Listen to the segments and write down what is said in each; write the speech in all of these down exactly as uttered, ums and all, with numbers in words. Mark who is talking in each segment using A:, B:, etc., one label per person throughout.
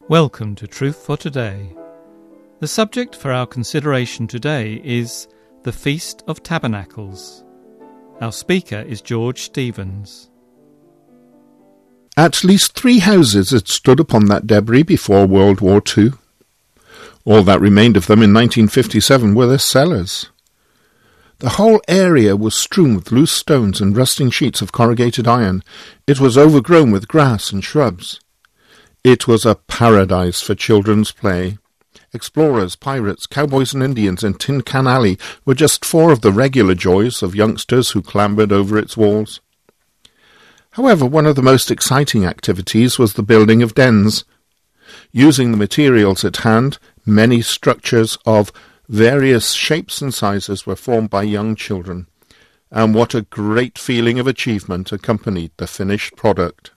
A: Welcome to Truth for Today. The subject for our consideration today is the Feast of Tabernacles. Our speaker is George Stevens.
B: At least three houses had stood upon that debris before World War Two. All that remained of them in nineteen fifty-seven were their cellars. The whole area was strewn with loose stones and rusting sheets of corrugated iron. It was overgrown with grass and shrubs. It was a paradise for children's play. Explorers, pirates, cowboys and Indians, and Tin Can Alley were just four of the regular joys of youngsters who clambered over its walls. However, one of the most exciting activities was the building of dens. Using the materials at hand, many structures of various shapes and sizes were formed by young children, and what a great feeling of achievement accompanied the finished product.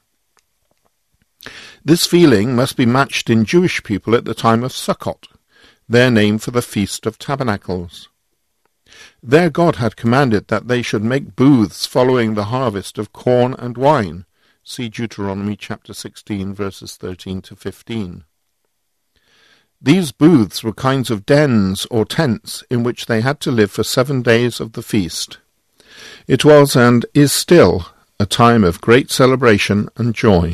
B: This feeling must be matched in Jewish people at the time of Sukkot, their name for the Feast of Tabernacles. Their God had commanded that they should make booths following the harvest of corn and wine. See Deuteronomy chapter sixteen, verses thirteen to fifteen. These booths were kinds of dens or tents in which they had to live for seven days of the feast. It was and is still a time of great celebration and joy.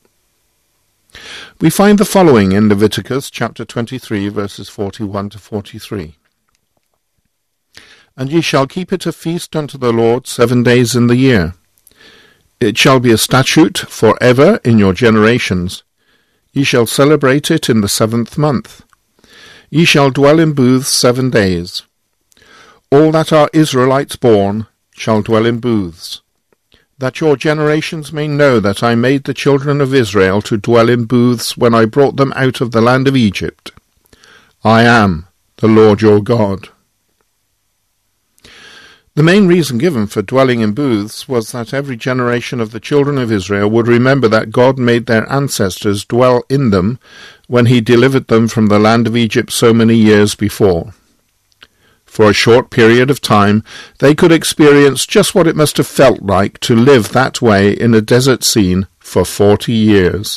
B: We find the following in Leviticus chapter twenty-three, verses forty-one to forty-three. And ye shall keep it a feast unto the Lord seven days in the year. It shall be a statute for ever in your generations. Ye shall celebrate it in the seventh month. Ye shall dwell in booths seven days. All that are Israelites born shall dwell in booths, that your generations may know that I made the children of Israel to dwell in booths when I brought them out of the land of Egypt. I am the Lord your God. The main reason given for dwelling in booths was that every generation of the children of Israel would remember that God made their ancestors dwell in them when he delivered them from the land of Egypt so many years before. For a short period of time, they could experience just what it must have felt like to live that way in a desert scene for forty years.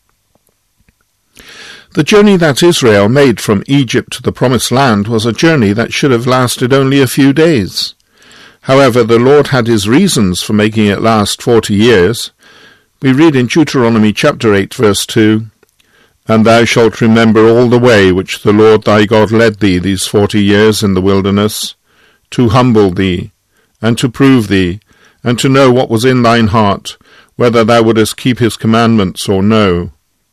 B: The journey that Israel made from Egypt to the Promised Land was a journey that should have lasted only a few days. However, the Lord had his reasons for making it last forty years. We read in Deuteronomy chapter eight, verse two, And thou shalt remember all the way which the Lord thy God led thee these forty years in the wilderness, to humble thee, and to prove thee, and to know what was in thine heart, whether thou wouldest keep his commandments or no.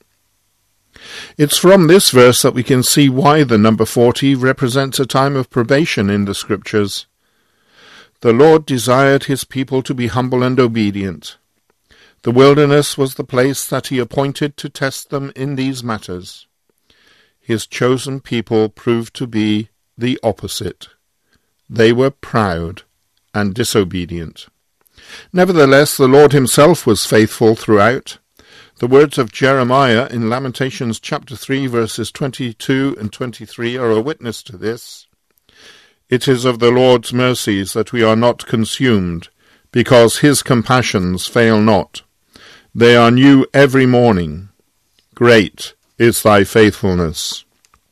B: It's from this verse that we can see why the number forty represents a time of probation in the Scriptures. The Lord desired his people to be humble and obedient. The wilderness was the place that he appointed to test them in these matters. His chosen people proved to be the opposite. They were proud and disobedient. Nevertheless, the Lord himself was faithful throughout. The words of Jeremiah in Lamentations chapter three, verses twenty-two and twenty-three are a witness to this. It is of the Lord's mercies that we are not consumed, because his compassions fail not. They are new every morning. Great is thy faithfulness.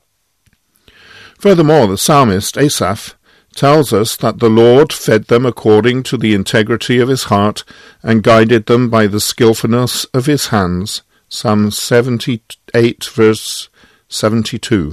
B: Furthermore, the psalmist Asaph tells us that the Lord fed them according to the integrity of his heart and guided them by the skillfulness of his hands. Psalm seventy-eight, verse seventy-two.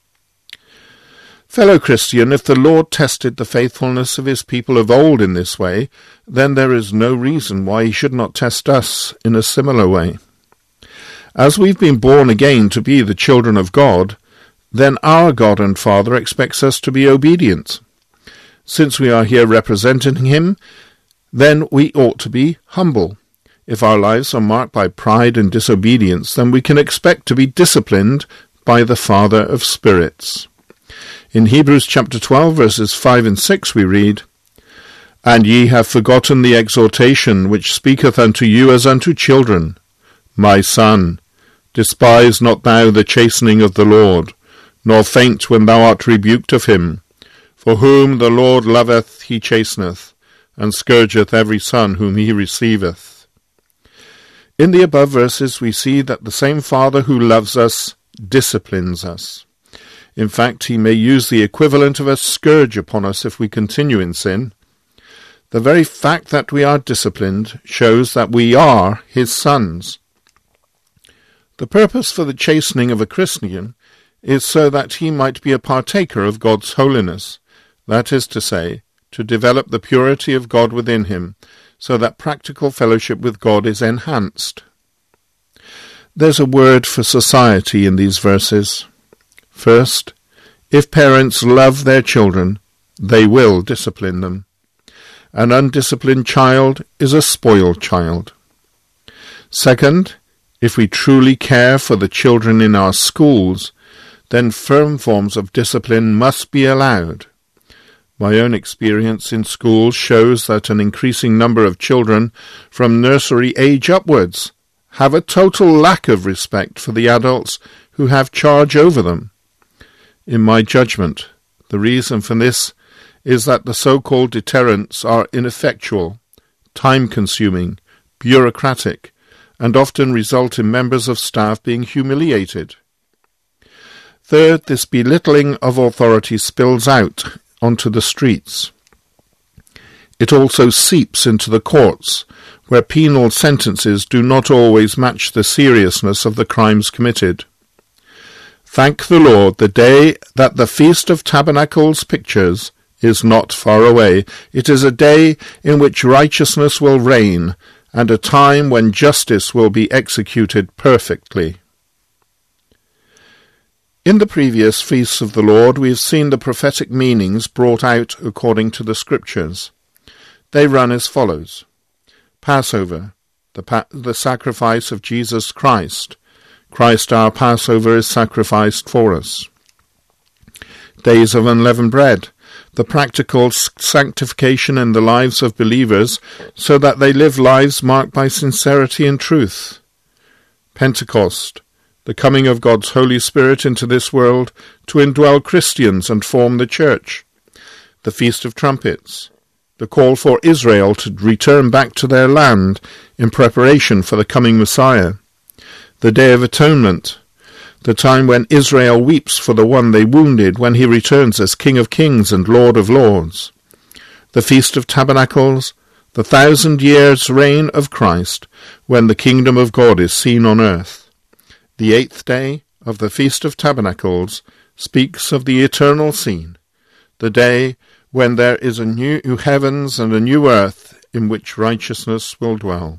B: Fellow Christian, if the Lord tested the faithfulness of his people of old in this way, then there is no reason why he should not test us in a similar way. As we've been born again to be the children of God, then our God and Father expects us to be obedient. Since we are here representing him, then we ought to be humble. If our lives are marked by pride and disobedience, then we can expect to be disciplined by the Father of spirits. In Hebrews chapter twelve, verses five and six, we read, And ye have forgotten the exhortation which speaketh unto you as unto children. My son, despise not thou the chastening of the Lord, nor faint when thou art rebuked of him. For whom the Lord loveth he chasteneth, and scourgeth every son whom he receiveth. In the above verses we see that the same Father who loves us disciplines us. In fact, he may use the equivalent of a scourge upon us if we continue in sin. The very fact that we are disciplined shows that we are his sons. The purpose for the chastening of a Christian is so that he might be a partaker of God's holiness, that is to say, to develop the purity of God within him, so that practical fellowship with God is enhanced. There's a word for society in these verses. First, if parents love their children, they will discipline them. An undisciplined child is a spoiled child. Second, if we truly care for the children in our schools, then firm forms of discipline must be allowed. My own experience in schools shows that an increasing number of children from nursery age upwards have a total lack of respect for the adults who have charge over them. In my judgment, the reason for this is that the so-called deterrents are ineffectual, time-consuming, bureaucratic, and often result in members of staff being humiliated. Third, this belittling of authority spills out onto the streets. It also seeps into the courts, where penal sentences do not always match the seriousness of the crimes committed. Thank the Lord, the day that the Feast of Tabernacles pictures is not far away. It is a day in which righteousness will reign, and a time when justice will be executed perfectly. In the previous feasts of the Lord, we have seen the prophetic meanings brought out according to the Scriptures. They run as follows. Passover, the, pa- the sacrifice of Jesus Christ. Christ our Passover is sacrificed for us. Days of unleavened bread, the practical sanctification in the lives of believers so that they live lives marked by sincerity and truth. Pentecost, the coming of God's Holy Spirit into this world to indwell Christians and form the Church. The Feast of Trumpets, the call for Israel to return back to their land in preparation for the coming Messiah. The Day of Atonement, the time when Israel weeps for the one they wounded when he returns as King of Kings and Lord of Lords. The Feast of Tabernacles, the thousand years' reign of Christ, when the kingdom of God is seen on earth. The eighth day of the Feast of Tabernacles speaks of the eternal scene, the day when there is a new heavens and a new earth in which righteousness will dwell.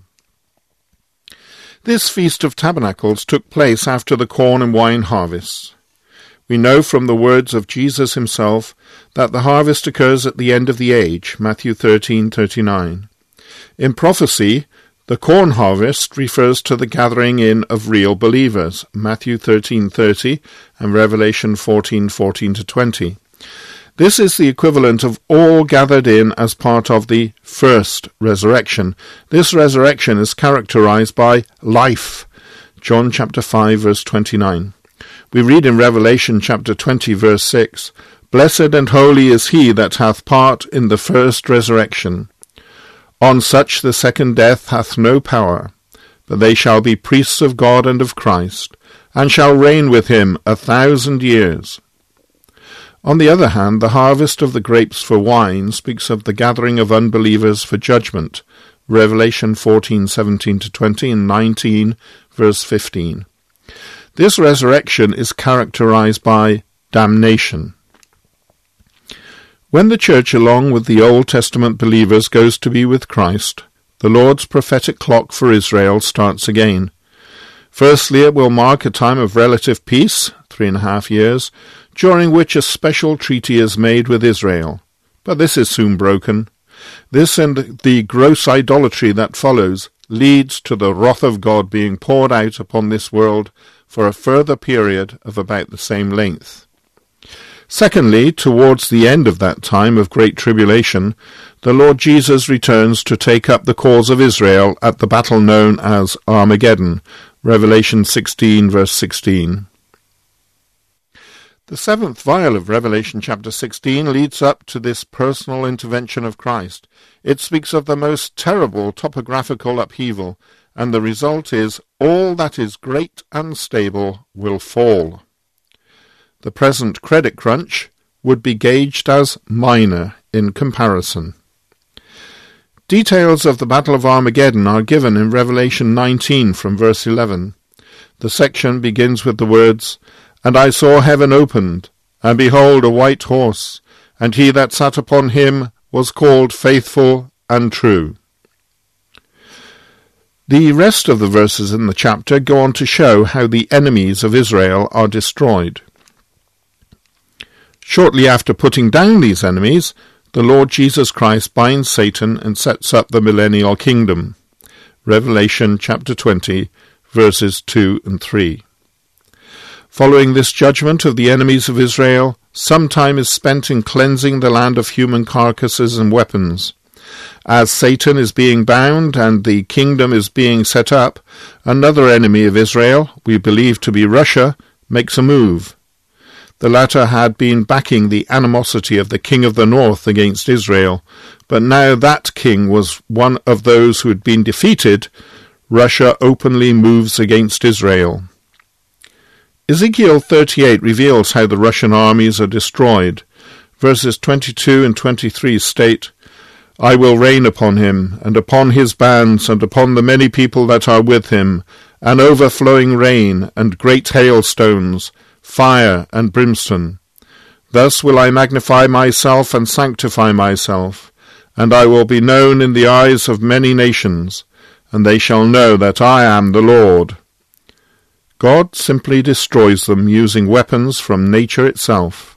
B: This Feast of Tabernacles took place after the corn and wine harvests. We know from the words of Jesus himself that the harvest occurs at the end of the age, Matthew thirteen thirty-nine. In prophecy, the corn harvest refers to the gathering in of real believers, Matthew thirteen thirty and Revelation fourteen fourteen to twenty. This is the equivalent of all gathered in as part of the first resurrection. This resurrection is characterized by life. John chapter five verse twenty-nine. We read in Revelation chapter twenty verse six, Blessed and holy is he that hath part in the first resurrection. On such the second death hath no power, but they shall be priests of God and of Christ, and shall reign with him a thousand years. On the other hand, the harvest of the grapes for wine speaks of the gathering of unbelievers for judgment, Revelation fourteen seventeen to twenty and nineteen verse fifteen. This resurrection is characterized by damnation. When the church, along with the Old Testament believers, goes to be with Christ, the Lord's prophetic clock for Israel starts again. Firstly, it will mark a time of relative peace, three and a half years, during which a special treaty is made with Israel. But this is soon broken. This and the gross idolatry that follows leads to the wrath of God being poured out upon this world for a further period of about the same length. Secondly, towards the end of that time of great tribulation, the Lord Jesus returns to take up the cause of Israel at the battle known as Armageddon, Revelation sixteen verse sixteen. The seventh vial of Revelation chapter sixteen leads up to this personal intervention of Christ. It speaks of the most terrible topographical upheaval, and the result is all that is great and stable will fall. The present credit crunch would be gauged as minor in comparison. Details of the Battle of Armageddon are given in Revelation nineteen from verse eleven. The section begins with the words, "And I saw heaven opened, and behold a white horse, and he that sat upon him was called Faithful and True." The rest of the verses in the chapter go on to show how the enemies of Israel are destroyed. Shortly after putting down these enemies, the Lord Jesus Christ binds Satan and sets up the millennial kingdom. Revelation chapter twenty, verses two and three. Following this judgment of the enemies of Israel, some time is spent in cleansing the land of human carcasses and weapons. As Satan is being bound and the kingdom is being set up, another enemy of Israel, we believe to be Russia, makes a move. The latter had been backing the animosity of the king of the north against Israel, but now that king was one of those who had been defeated. Russia openly moves against Israel. Ezekiel thirty-eight reveals how the Russian armies are destroyed. Verses twenty-two and twenty-three state, "I will rain upon him, and upon his bands, and upon the many people that are with him, an overflowing rain, and great hailstones, fire and brimstone. Thus will I magnify myself and sanctify myself, and I will be known in the eyes of many nations, and they shall know that I am the Lord." God simply destroys them using weapons from nature itself.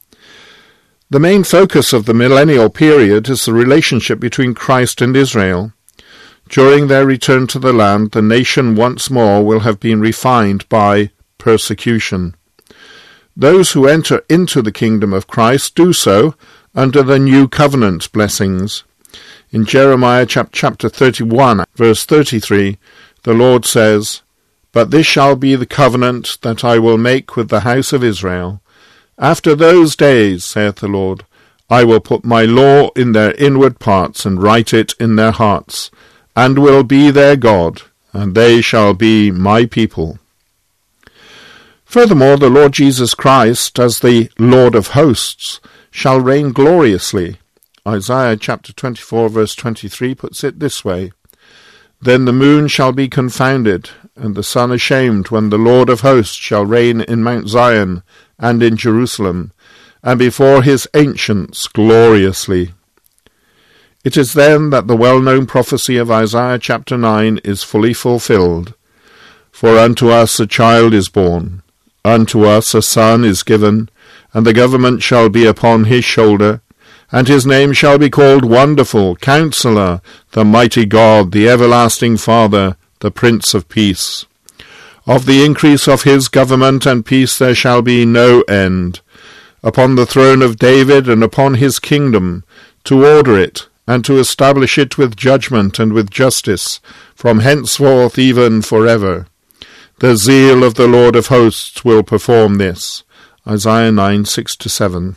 B: The main focus of the millennial period is the relationship between Christ and Israel. During their return to the land, the nation once more will have been refined by persecution. Those who enter into the kingdom of Christ do so under the new covenant blessings. In Jeremiah chapter thirty-one, verse thirty-three, the Lord says, "But this shall be the covenant that I will make with the house of Israel. After those days, saith the Lord, I will put my law in their inward parts, and write it in their hearts, and will be their God, and they shall be my people." Furthermore, the Lord Jesus Christ, as the Lord of hosts, shall reign gloriously. Isaiah chapter twenty-four, verse twenty-three puts it this way, "Then the moon shall be confounded, and the sun ashamed, when the Lord of hosts shall reign in Mount Zion and in Jerusalem, and before his ancients gloriously." It is then that the well-known prophecy of Isaiah chapter nine is fully fulfilled. "For unto us a child is born, unto us a son is given, and the government shall be upon his shoulder, and his name shall be called Wonderful, Counselor, the Mighty God, the Everlasting Father, the Prince of Peace. Of the increase of his government and peace there shall be no end, upon the throne of David and upon his kingdom, to order it, and to establish it with judgment and with justice, from henceforth even forever. The zeal of the Lord of hosts will perform this." Isaiah nine, six to seven.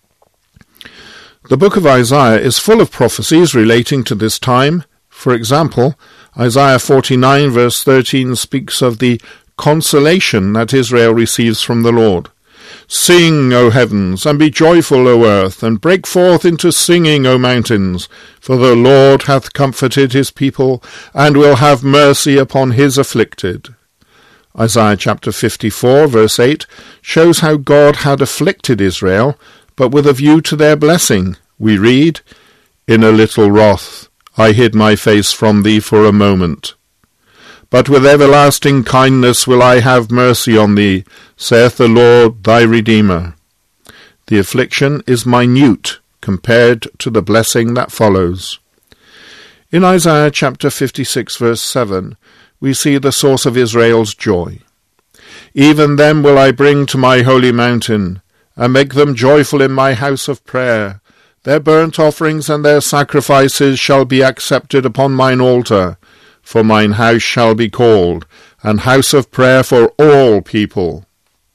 B: The book of Isaiah is full of prophecies relating to this time. For example, Isaiah forty-nine verse thirteen speaks of the consolation that Israel receives from the Lord. "Sing, O heavens, and be joyful, O earth, and break forth into singing, O mountains, for the Lord hath comforted his people, and will have mercy upon his afflicted." Isaiah chapter fifty-four verse eight shows how God had afflicted Israel, but with a view to their blessing. We read, "In a little wrath I hid my face from thee for a moment. But with everlasting kindness will I have mercy on thee, saith the Lord thy Redeemer." The affliction is minute compared to the blessing that follows. In Isaiah chapter fifty-six verse seven, we see the source of Israel's joy. "Even them will I bring to my holy mountain, and make them joyful in my house of prayer. Their burnt offerings and their sacrifices shall be accepted upon mine altar, for mine house shall be called an house of prayer for all people."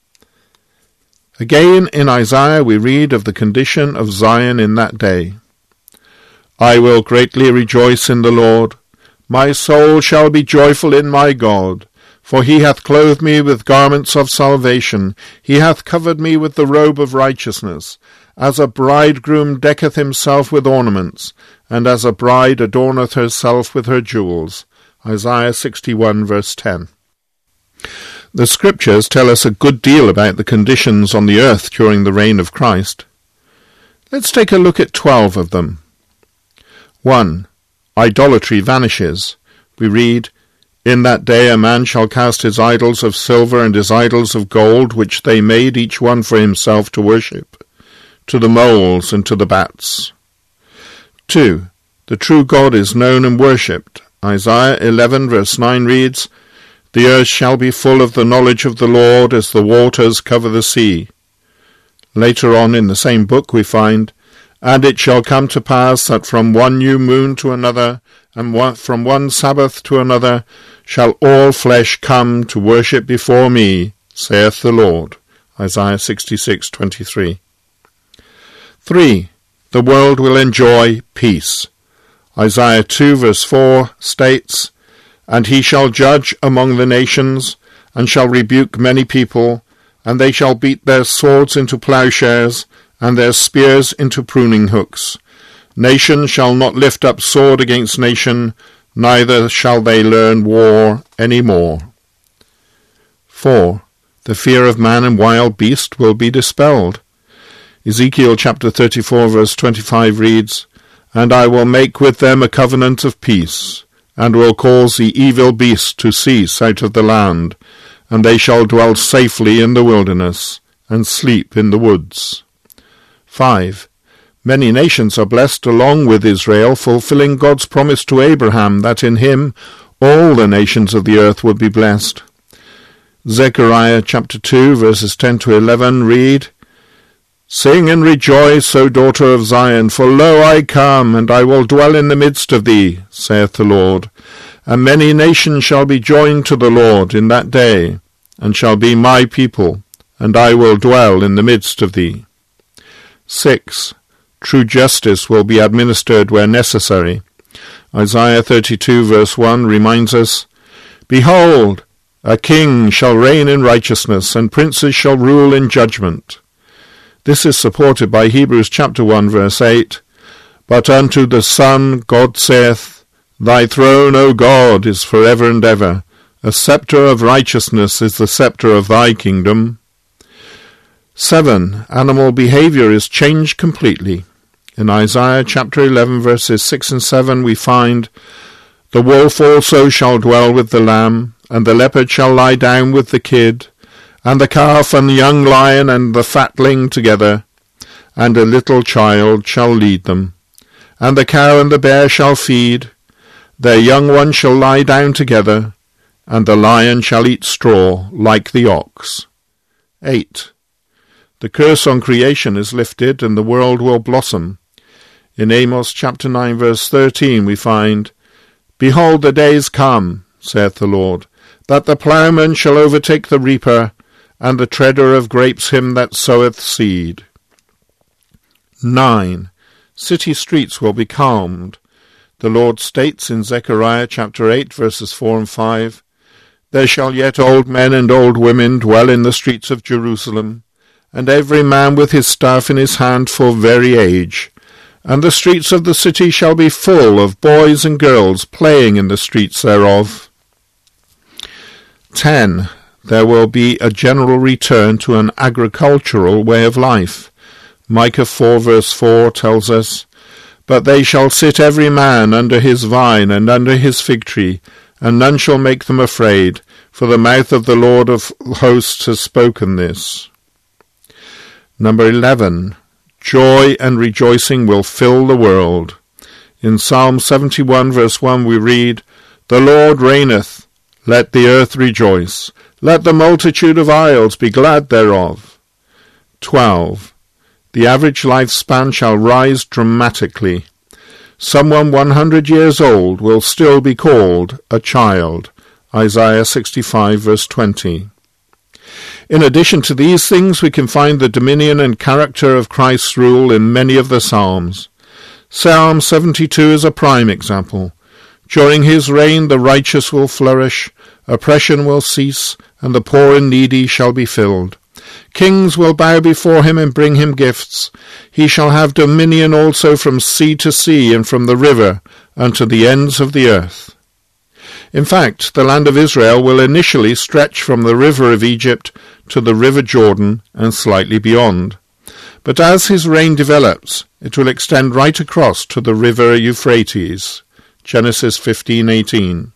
B: Again in Isaiah we read of the condition of Zion in that day. "I will greatly rejoice in the Lord. My soul shall be joyful in my God, for he hath clothed me with garments of salvation, he hath covered me with the robe of righteousness, as a bridegroom decketh himself with ornaments, and as a bride adorneth herself with her jewels. Isaiah sixty-one, verse ten. The Scriptures tell us a good deal about the conditions on the earth during the reign of Christ. Let's take a look at twelve of them. One. Idolatry vanishes. We read, In that day a man shall cast his idols of silver and his idols of gold, which they made each one for himself to worship, to the moles and to the bats. Two. The true God is known and worshipped. Isaiah eleven verse nine reads, The earth shall be full of the knowledge of the Lord as the waters cover the sea. Later on in the same book we find, And it shall come to pass that from one new moon to another, and one, from one Sabbath to another, shall all flesh come to worship before me, saith the Lord. Isaiah sixty-six twenty-three. Three. The world will enjoy peace. Isaiah two verse four states, And he shall judge among the nations, and shall rebuke many people, and they shall beat their swords into plowshares, and their spears into pruning hooks. Nation shall not lift up sword against nation, neither shall they learn war any more. Four. The fear of man and wild beast will be dispelled. Ezekiel chapter thirty-four verse twenty-five reads, And I will make with them a covenant of peace, and will cause the evil beast to cease out of the land, and they shall dwell safely in the wilderness, and sleep in the woods. Five. Many nations are blessed along with Israel, fulfilling God's promise to Abraham that in him all the nations of the earth would be blessed. Zechariah chapter two verses ten to eleven read, Sing and rejoice, O daughter of Zion, for lo, I come, and I will dwell in the midst of thee, saith the Lord. And many nations shall be joined to the Lord in that day, and shall be my people, and I will dwell in the midst of thee. Six. True justice will be administered where necessary. Isaiah thirty-two verse one reminds us, Behold, a king shall reign in righteousness, and princes shall rule in judgment. This is supported by Hebrews chapter one verse eight, But unto the Son God saith, Thy throne, O God, is for ever and ever. A sceptre of righteousness is the sceptre of thy kingdom. Seven. Animal behavior is changed completely. In Isaiah chapter eleven verses six and seven we find, The wolf also shall dwell with the lamb, and the leopard shall lie down with the kid, and the calf and the young lion and the fatling together, and a little child shall lead them. And the cow and the bear shall feed, their young ones shall lie down together, and the lion shall eat straw like the ox. Eight. The curse on creation is lifted, and the world will blossom. In Amos chapter nine verse thirteen we find, Behold, the days come, saith the Lord, that the ploughman shall overtake the reaper, and the treader of grapes him that soweth seed. Nine. City streets will be calmed. The Lord states in Zechariah chapter eight verses four and five, There shall yet old men and old women dwell in the streets of Jerusalem, and every man with his staff in his hand for very age. And the streets of the city shall be full of boys and girls playing in the streets thereof. Ten. There will be a general return to an agricultural way of life. Micah four verse four tells us, But they shall sit every man under his vine and under his fig tree, and none shall make them afraid, for the mouth of the Lord of hosts has spoken this. Number eleven. Joy and rejoicing will fill the world. In Psalm seventy-one verse one we read, The Lord reigneth, let the earth rejoice. Let the multitude of isles be glad thereof. Twelve. The average lifespan shall rise dramatically. Someone one hundred years old will still be called a child. Isaiah sixty-five verse twenty. In addition to these things, we can find the dominion and character of Christ's rule in many of the Psalms. Psalm seventy-two is a prime example. During his reign the righteous will flourish, oppression will cease, and the poor and needy shall be filled. Kings will bow before him and bring him gifts. He shall have dominion also from sea to sea, and from the river unto the ends of the earth. In fact, the land of Israel will initially stretch from the river of Egypt to the river Jordan and slightly beyond. But as his reign develops, it will extend right across to the river Euphrates. Genesis fifteen eighteen.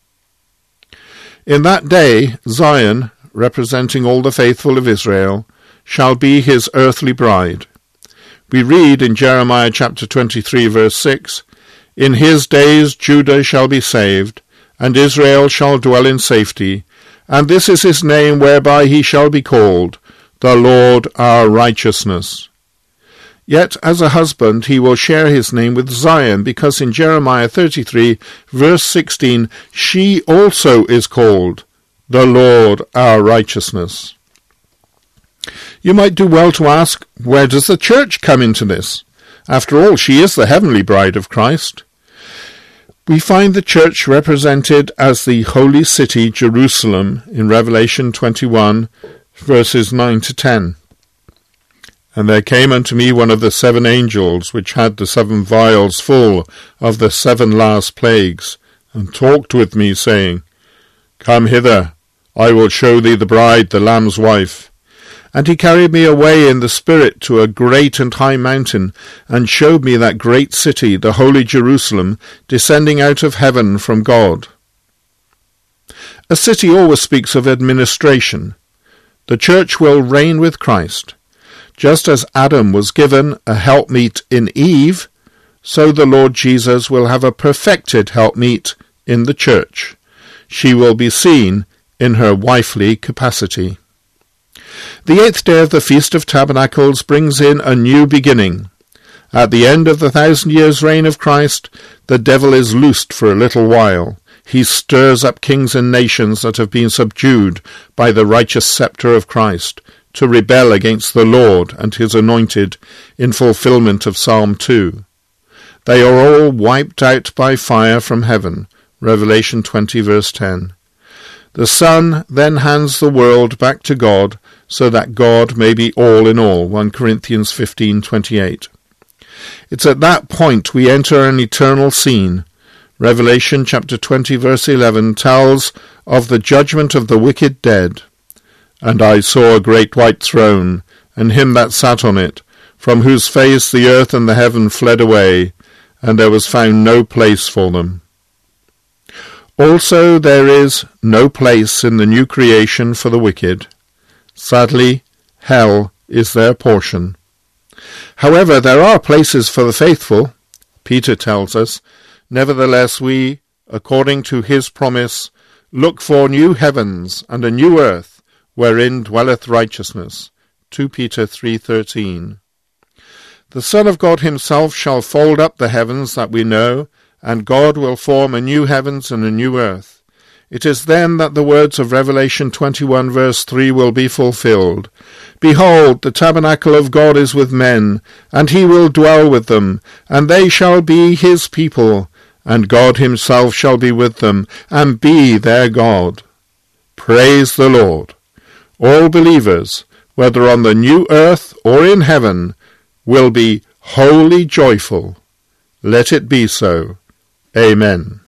B: In that day Zion, representing all the faithful of Israel, shall be his earthly bride. We read in Jeremiah chapter twenty-three, verse six, In his days Judah shall be saved, and Israel shall dwell in safety, and this is his name whereby he shall be called, the Lord our righteousness. Yet as a husband he will share his name with Zion, because in Jeremiah thirty-three, verse sixteen, she also is called the Lord our righteousness. You might do well to ask, where does the church come into this? After all, she is the heavenly bride of Christ. We find the church represented as the holy city Jerusalem in Revelation twenty-one, verses nine to ten. And there came unto me one of the seven angels, which had the seven vials full of the seven last plagues, and talked with me, saying, Come hither, I will show thee the bride, the Lamb's wife. And he carried me away in the Spirit to a great and high mountain, and showed me that great city, the holy Jerusalem, descending out of heaven from God. A city always speaks of administration. The church will reign with Christ. Just as Adam was given a helpmeet in Eve, so the Lord Jesus will have a perfected helpmeet in the church. She will be seen in her wifely capacity. The eighth day of the Feast of Tabernacles brings in a new beginning. At the end of the thousand years' reign of Christ, the devil is loosed for a little while. He stirs up kings and nations that have been subdued by the righteous sceptre of Christ, to rebel against the Lord and his anointed, in fulfillment of Psalm two. They are all wiped out by fire from heaven. Revelation twenty, verse ten. The Son then hands the world back to God, so that God may be all in all. First Corinthians fifteen twenty-eight. It's at that point we enter an eternal scene. Revelation chapter twenty, verse eleven tells of the judgment of the wicked dead. And I saw a great white throne, and him that sat on it, from whose face the earth and the heaven fled away, and there was found no place for them. Also there is no place in the new creation for the wicked. Sadly, hell is their portion. However, there are places for the faithful. Peter tells us, Nevertheless we, according to his promise, look for new heavens and a new earth, wherein dwelleth righteousness. Second Peter three thirteen. The Son of God himself shall fold up the heavens that we know, and God will form a new heavens and a new earth. It is then that the words of Revelation twenty-one verse three will be fulfilled. Behold, the tabernacle of God is with men, and he will dwell with them, and they shall be his people, and God himself shall be with them, and be their God. Praise the Lord. All believers, whether on the new earth or in heaven, will be wholly joyful. Let it be so. Amen.